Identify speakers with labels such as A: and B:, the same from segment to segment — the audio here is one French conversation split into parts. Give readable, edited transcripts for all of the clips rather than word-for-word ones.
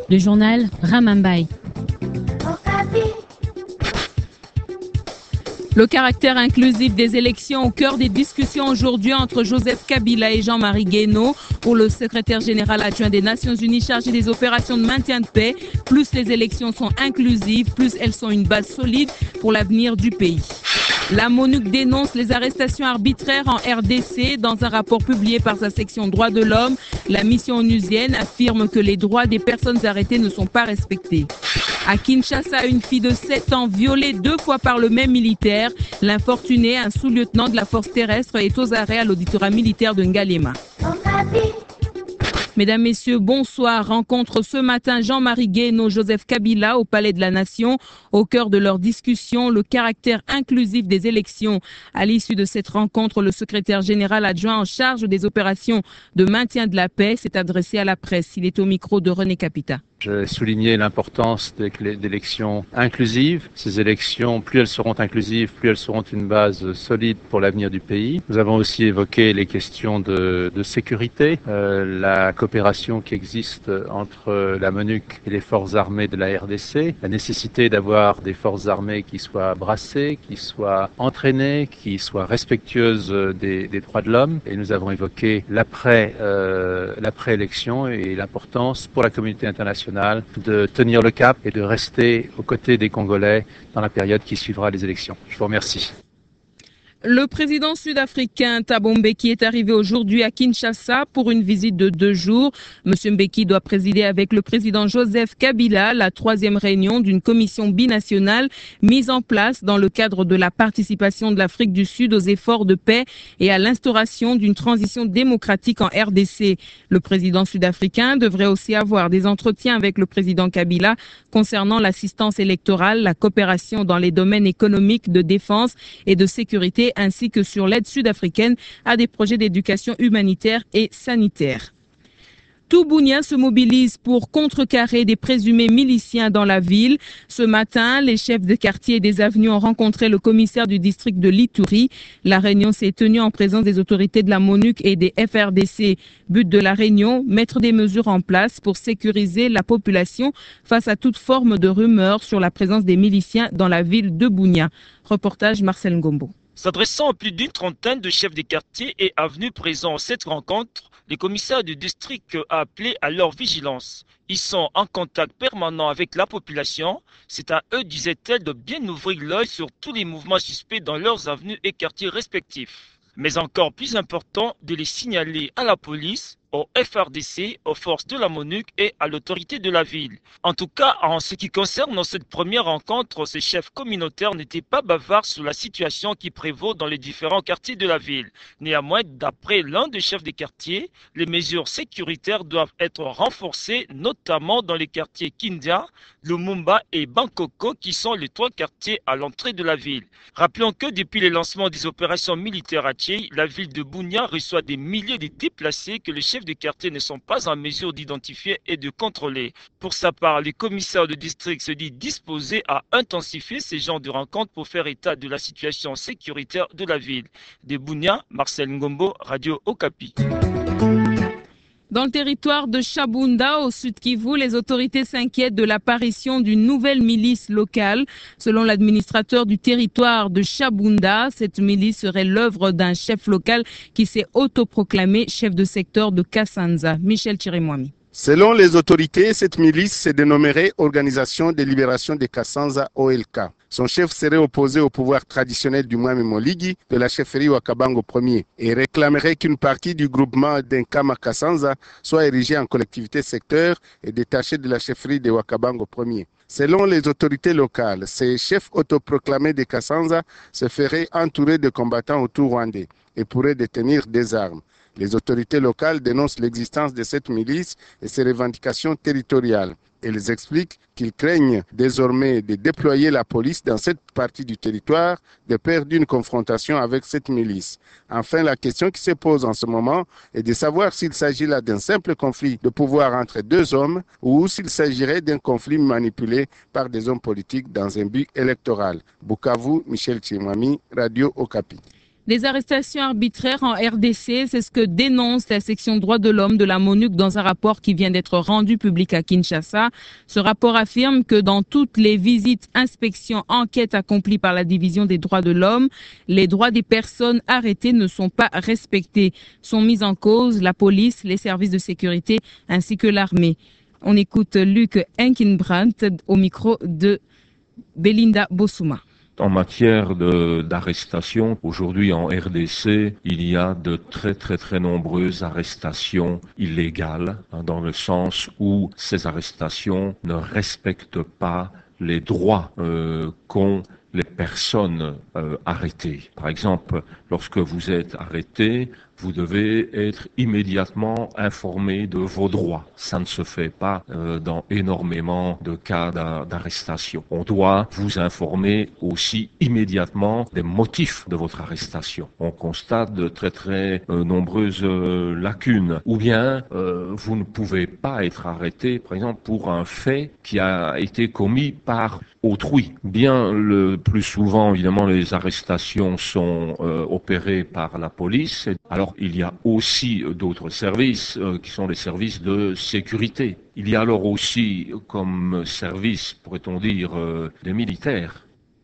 A: Le journal Ramambaye.
B: Le caractère inclusif des élections au cœur des discussions aujourd'hui entre Joseph Kabila et Jean-Marie Guénaud. Pour le secrétaire général adjoint des Nations Unies chargé des opérations de maintien de paix, plus les élections sont inclusives, plus elles sont une base solide pour l'avenir du pays. La MONUC dénonce les arrestations arbitraires en RDC. Dans un rapport publié par sa section droits de l'homme, la mission onusienne affirme que les droits des personnes arrêtées ne sont pas respectés. À Kinshasa, une fille de 7 ans violée 2 fois par le même militaire. L'infortuné, un sous-lieutenant de la force terrestre, est aux arrêts à l'auditorat militaire de Ngalema. Mesdames, Messieurs, bonsoir. Rencontre ce matin Jean-Marie Guénaud, Joseph Kabila au Palais de la Nation. Au cœur de leur discussion, le caractère inclusif des élections. À l'issue de cette rencontre, le secrétaire général adjoint en charge des opérations de maintien de la paix s'est adressé à la presse. Il est au micro de René Capita.
C: J'ai souligné l'importance d'élections inclusives. Ces élections, plus elles seront inclusives, plus elles seront une base solide pour l'avenir du pays. Nous avons aussi évoqué les questions de sécurité, la coopération qui existe entre la MONUC et les forces armées de la RDC, la nécessité d'avoir des forces armées qui soient brassées, qui soient entraînées, qui soient respectueuses des droits de l'homme. Et nous avons évoqué l'après-élection et l'importance pour la communauté internationale de tenir le cap et de rester aux côtés des Congolais dans la période qui suivra les élections. Je vous remercie.
B: Le président sud-africain Thabo Mbeki est arrivé aujourd'hui à Kinshasa pour une visite de 2 jours. Monsieur Mbeki doit présider avec le président Joseph Kabila la 3e réunion d'une commission binationale mise en place dans le cadre de la participation de l'Afrique du Sud aux efforts de paix et à l'instauration d'une transition démocratique en RDC. Le président sud-africain devrait aussi avoir des entretiens avec le président Kabila concernant l'assistance électorale, la coopération dans les domaines économiques, de défense et de sécurité, ainsi que sur l'aide sud-africaine à des projets d'éducation humanitaire et sanitaire. Tout Bunia se mobilise pour contrecarrer des présumés miliciens dans la ville. Ce matin, les chefs de quartier et des avenues ont rencontré le commissaire du district de Lituri. La réunion s'est tenue en présence des autorités de la MONUC et des FRDC. But de la réunion, mettre des mesures en place pour sécuriser la population face à toute forme de rumeurs sur la présence des miliciens dans la ville de Bunia. Reportage Marcel Ngombo.
D: S'adressant à plus d'une trentaine de chefs de quartier et avenues présents à cette rencontre, les commissaires du district a appelé à leur vigilance. Ils sont en contact permanent avec la population. C'est à eux, disait-elle, de bien ouvrir l'œil sur tous les mouvements suspects dans leurs avenues et quartiers respectifs. Mais encore plus important, de les signaler à la police, au FRDC, aux forces de la MONUC et à l'autorité de la ville. En tout cas, en ce qui concerne cette première rencontre, ces chefs communautaires n'étaient pas bavards sur la situation qui prévaut dans les différents quartiers de la ville. Néanmoins, d'après l'un des chefs des quartiers, les mesures sécuritaires doivent être renforcées, notamment dans les quartiers Kindia, Lumumba et Bankoko, qui sont les 3 quartiers à l'entrée de la ville. Rappelons que depuis le lancement des opérations militaires à Thiès, la ville de Bunia reçoit des milliers de déplacés que les chefs de quartier ne sont pas en mesure d'identifier et de contrôler. Pour sa part, le commissaire de district se dit disposé à intensifier ces genres de rencontres pour faire état de la situation sécuritaire de la ville. De Bunia, Marcel Ngombo, Radio Okapi.
B: Dans le territoire de Chabunda, au sud Kivu, les autorités s'inquiètent de l'apparition d'une nouvelle milice locale. Selon l'administrateur du territoire de Chabunda, cette milice serait l'œuvre d'un chef local qui s'est autoproclamé chef de secteur de Kassanza. Michel Chirimwami.
E: Selon les autorités, cette milice se dénommerait Organisation de libération de Kassanza OLK. Son chef serait opposé au pouvoir traditionnel du Mwami Moligi de la chefferie Wakabango Ier et réclamerait qu'une partie du groupement d'Enkama Kassanza soit érigée en collectivité secteur et détachée de la chefferie de Wakabango Ier. Selon les autorités locales, ces chefs autoproclamés de Kassanza se feraient entourer de combattants autour-rwandais et pourraient détenir des armes. Les autorités locales dénoncent l'existence de cette milice et ses revendications territoriales. Elles expliquent qu'ils craignent désormais de déployer la police dans cette partie du territoire de peur d'une confrontation avec cette milice. Enfin, la question qui se pose en ce moment est de savoir s'il s'agit là d'un simple conflit de pouvoir entre 2 hommes ou s'il s'agirait d'un conflit manipulé par des hommes politiques dans un but électoral. Bukavu, Michel Chimwami, Radio Okapi.
B: Des arrestations arbitraires en RDC, c'est ce que dénonce la section droits de l'homme de la MONUC dans un rapport qui vient d'être rendu public à Kinshasa. Ce rapport affirme que dans toutes les visites, inspections, enquêtes accomplies par la division des droits de l'homme, les droits des personnes arrêtées ne sont pas respectés. Sont mis en cause la police, les services de sécurité ainsi que l'armée. On écoute Luc Enkinbrandt au micro de Belinda Bossouma.
F: En matière d'arrestation, aujourd'hui en RDC, il y a de très nombreuses arrestations illégales, dans le sens où ces arrestations ne respectent pas les droits qu'ont les personnes arrêtées. Par exemple, lorsque vous êtes arrêté, vous devez être immédiatement informé de vos droits. Ça ne se fait pas dans énormément de cas d'arrestation. On doit vous informer aussi immédiatement des motifs de votre arrestation. On constate de très nombreuses lacunes. Ou bien, vous ne pouvez pas être arrêté, par exemple, pour un fait qui a été commis par autrui. Bien le plus souvent, évidemment, les arrestations sont opérées par la police. Alors, il y a aussi d'autres services qui sont les services de sécurité. Il y a alors aussi comme service, pourrait-on dire, des militaires.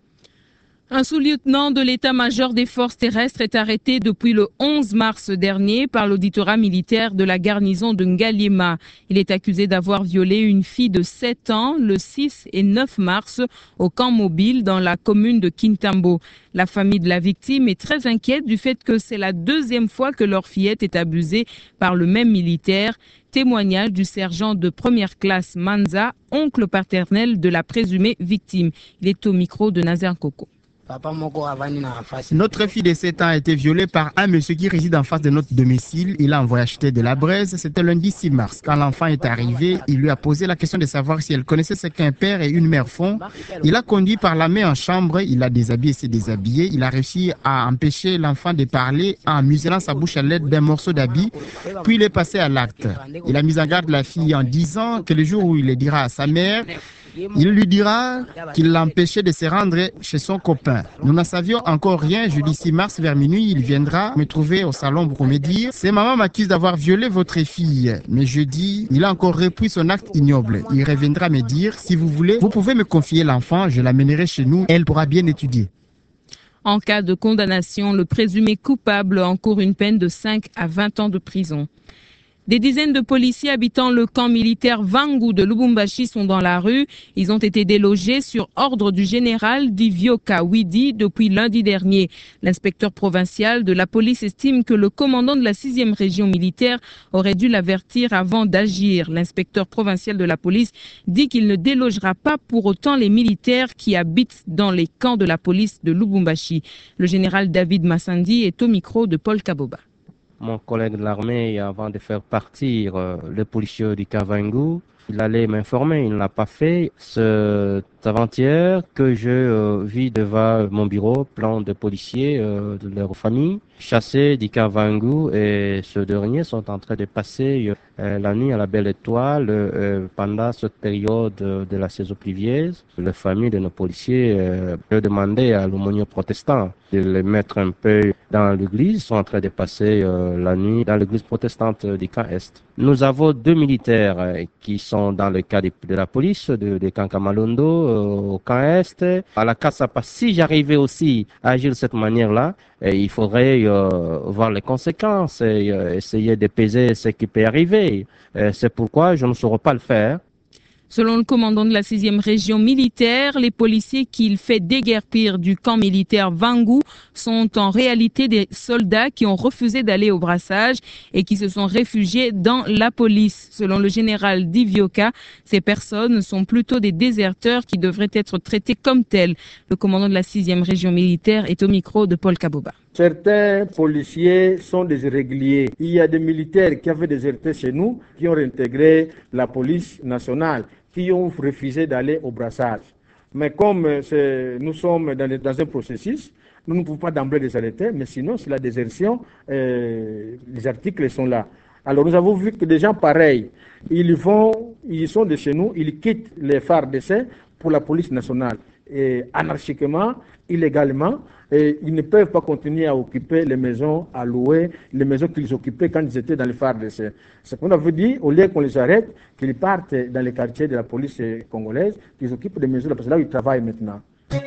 B: Un sous-lieutenant de l'état-major des forces terrestres est arrêté depuis le 11 mars dernier par l'auditorat militaire de la garnison de Ngaliema. Il est accusé d'avoir violé une fille de 7 ans le 6 et 9 mars au camp mobile dans la commune de Kintambo. La famille de la victime est très inquiète du fait que c'est la deuxième fois que leur fillette est abusée par le même militaire. Témoignage du sergent de première classe Manza, oncle paternel de la présumée victime. Il est au micro de Nazer Koko.
G: Notre fille de 7 ans a été violée par un monsieur qui réside en face de notre domicile. Il a envoyé acheter de la braise. C'était lundi 6 mars. Quand l'enfant est arrivé, il lui a posé la question de savoir si elle connaissait ce qu'un père et une mère font. Il a conduit par la main en chambre. Il a déshabillé et s'est déshabillé. Il a réussi à empêcher l'enfant de parler en muselant sa bouche à l'aide d'un morceau d'habit. Puis il est passé à l'acte. Il a mis en garde la fille en disant que le jour où il le dira à sa mère, il lui dira qu'il l'empêchait de se rendre chez son copain. Nous n'en savions encore rien. Jeudi 6 mars vers minuit, il viendra me trouver au salon pour me dire « C'est maman m'accuse d'avoir violé votre fille. » Mais jeudi, il a encore repris son acte ignoble. Il reviendra me dire « Si vous voulez, vous pouvez me confier l'enfant, je l'amènerai chez nous, elle pourra bien étudier. »
B: En cas de condamnation, le présumé coupable encourt une peine de 5 à 20 ans de prison. Des dizaines de policiers habitant le camp militaire Vangu de Lubumbashi sont dans la rue. Ils ont été délogés sur ordre du général Divyoka Widi depuis lundi dernier. L'inspecteur provincial de la police estime que le commandant de la 6e région militaire aurait dû l'avertir avant d'agir. L'inspecteur provincial de la police dit qu'il ne délogera pas pour autant les militaires qui habitent dans les camps de la police de Lubumbashi. Le général David Massandi est au micro de Paul Kaboba.
H: Mon collègue de l'armée, avant de faire partir le policier du Kavangu, il allait m'informer, il ne l'a pas fait. C'est avant-hier que je vis devant mon bureau plein de policiers de leur famille, chassés du Kavangu, et ceux derniers sont en train de passer la nuit à la Belle Étoile pendant cette période de la saison pluvieuse. La famille de nos policiers a demandé à l'aumônier protestant de les mettre un peu dans l'église. Ils sont en train de passer la nuit dans l'église protestante du camp Est. Nous avons 2 militaires qui sont dans le cas de la police, de camp Kamalondo, au camp Est. À la Kassapa, si j'arrivais aussi à agir de cette manière-là, il faudrait voir les conséquences et essayer de peser ce qui peut arriver. C'est pourquoi je ne saurais pas le faire.
B: Selon le commandant de la 6e région militaire, les policiers qu'il fait déguerpir du camp militaire Vangu sont en réalité des soldats qui ont refusé d'aller au brassage et qui se sont réfugiés dans la police. Selon le général Divyoka, ces personnes sont plutôt des déserteurs qui devraient être traités comme tels. Le commandant de la 6e région militaire est au micro de Paul Kaboba.
I: Certains policiers sont des irréguliers. Il y a des militaires qui avaient déserté chez nous, qui ont réintégré la police nationale, qui ont refusé d'aller au brassage. Mais comme nous sommes dans un processus, nous ne pouvons pas d'emblée les arrêter, mais sinon, c'est la désertion, les articles sont là. Alors nous avons vu que des gens pareils, ils sont de chez nous, ils quittent les FARDC pour la police nationale. anarchiquement, illégalement, et ils ne peuvent pas continuer à occuper les maisons à louer, les maisons qu'ils occupaient quand ils étaient dans les FARDC. Ce qu'on avait dit, au lieu qu'on les arrête, qu'ils partent dans les quartiers de la police congolaise, qu'ils occupent des maisons, parce que là où ils travaillent maintenant.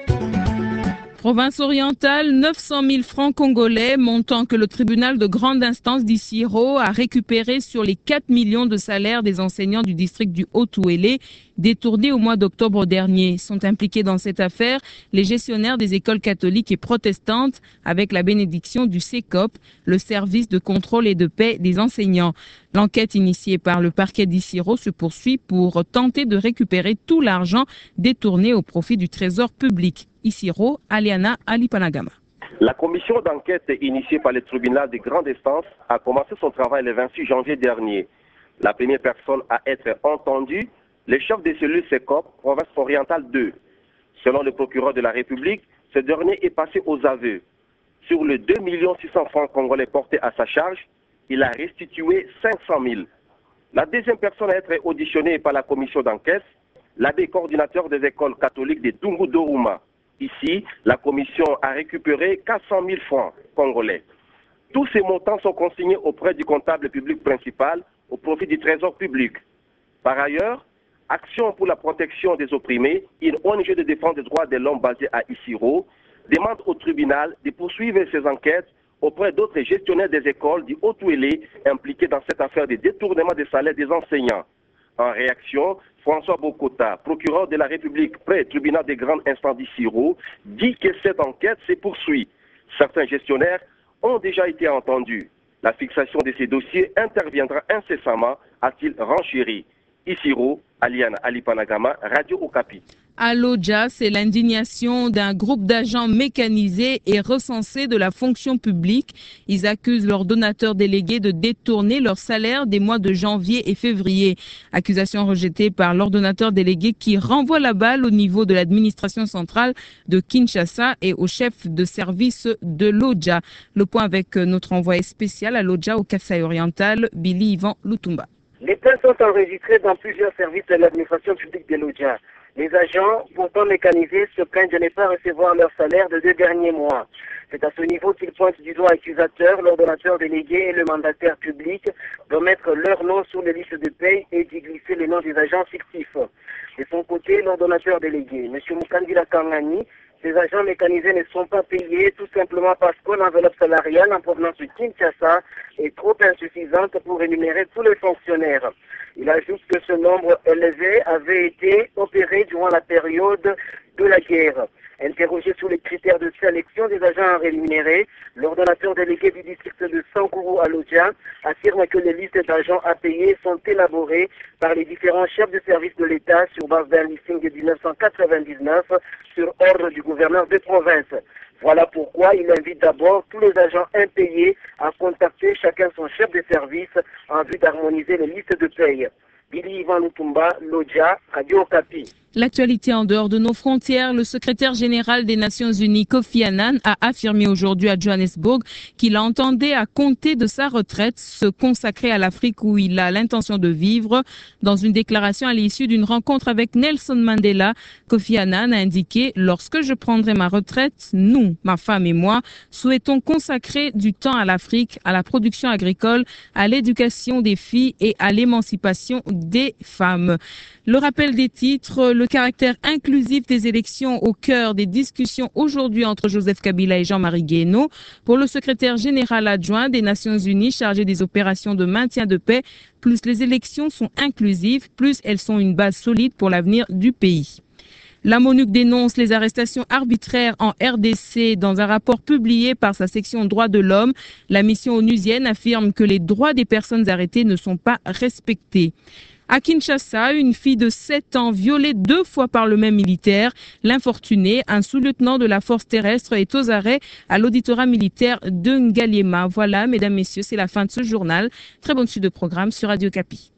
B: Province orientale, 900 000 francs congolais, montant que le tribunal de grande instance d'Issiro a récupéré sur les 4 millions de salaires des enseignants du district du Haut-Ouélé, détournés au mois d'octobre dernier. Sont impliqués dans cette affaire les gestionnaires des écoles catholiques et protestantes avec la bénédiction du CECOP, le service de contrôle et de paix des enseignants. L'enquête initiée par le parquet d'Issiro se poursuit pour tenter de récupérer tout l'argent détourné au profit du trésor public. Issiro, Aliana Alipanagama.
J: La commission d'enquête initiée par le tribunal de grande instance a commencé son travail le 26 janvier dernier. La première personne à être entendue, le chef de cellule CECOP, province orientale 2. Selon le procureur de la République, ce dernier est passé aux aveux. Sur les 2 600 francs congolais portés à sa charge, il a restitué 500 000. La deuxième personne à être auditionnée par la commission d'enquête, l'abbé coordinateur des écoles catholiques de Dungu Doruma. Ici, la commission a récupéré 400 000 francs congolais. Tous ces montants sont consignés auprès du comptable public principal au profit du trésor public. Par ailleurs, Action pour la protection des opprimés, une ONG de défense des droits de l'homme basée à Issiro, demande au tribunal de poursuivre ses enquêtes auprès d'autres gestionnaires des écoles du Haut-Ouélé impliqués dans cette affaire de détournement des salaires des enseignants. En réaction, François Bokota, procureur de la République près du tribunal des grandes instances d'Issiro, dit que cette enquête se poursuit. Certains gestionnaires ont déjà été entendus. La fixation de ces dossiers interviendra incessamment, a-t-il renchéri. Issiro, Aliana Alipanagama, Radio Okapi.
B: À Lodja, c'est l'indignation d'un groupe d'agents mécanisés et recensés de la fonction publique. Ils accusent leurs donateurs délégués de détourner leur salaire des mois de janvier et février. Accusation rejetée par l'ordonnateur délégué qui renvoie la balle au niveau de l'administration centrale de Kinshasa et au chef de service de Lodja. Le point avec notre envoyé spécial à Lodja au Kasaï oriental, Billy Ivan Lutumba.
K: Les plaintes sont enregistrées dans plusieurs services de l'administration publique de Lodja. Les agents, pourtant mécanisés, se plaignent de ne pas recevoir leur salaire de 2 derniers mois. C'est à ce niveau qu'ils pointent du doigt accusateur, l'ordonnateur délégué et le mandataire public de mettre leur nom sur les listes de paye et d'y glisser les noms des agents fictifs. De son côté, l'ordonnateur délégué, M. Mukandila Kangani, ces agents mécanisés ne sont pas payés tout simplement parce que l'enveloppe salariale en provenance de Kinshasa est trop insuffisante pour rémunérer tous les fonctionnaires. Il ajoute que ce nombre élevé avait été opéré durant la période de la guerre. Interrogé sur les critères de sélection des agents rémunérés, l'ordonnateur délégué du district de Sankourou à Lodja affirme que les listes d'agents à payer sont élaborées par les différents chefs de service de l'État sur base d'un listing de 1999 sur ordre du gouverneur de province. Voilà pourquoi il invite d'abord tous les agents impayés à contacter chacun son chef de service en vue d'harmoniser les listes de paye. Billy Ivan Lutumba, Lodja, Radio Okapi.
B: L'actualité en dehors de nos frontières, le secrétaire général des Nations Unies, Kofi Annan, a affirmé aujourd'hui à Johannesburg qu'il entendait à compter de sa retraite se consacrer à l'Afrique où il a l'intention de vivre. Dans une déclaration à l'issue d'une rencontre avec Nelson Mandela, Kofi Annan a indiqué « Lorsque je prendrai ma retraite, nous, ma femme et moi, souhaitons consacrer du temps à l'Afrique, à la production agricole, à l'éducation des filles et à l'émancipation des femmes ». Le rappel des titres, le caractère inclusif des élections au cœur des discussions aujourd'hui entre Joseph Kabila et Jean-Marie Guéhenno. Pour le secrétaire général adjoint des Nations Unies chargé des opérations de maintien de paix, plus les élections sont inclusives, plus elles sont une base solide pour l'avenir du pays. La MONUC dénonce les arrestations arbitraires en RDC dans un rapport publié par sa section droits de l'homme. La mission onusienne affirme que les droits des personnes arrêtées ne sont pas respectés. À Kinshasa, une fille de 7 ans violée 2 fois par le même militaire. L'infortuné, un sous-lieutenant de la force terrestre, est aux arrêts à l'auditorat militaire de Ngaliema. Voilà, mesdames, messieurs, c'est la fin de ce journal. Très bonne suite de programme sur Radio Okapi.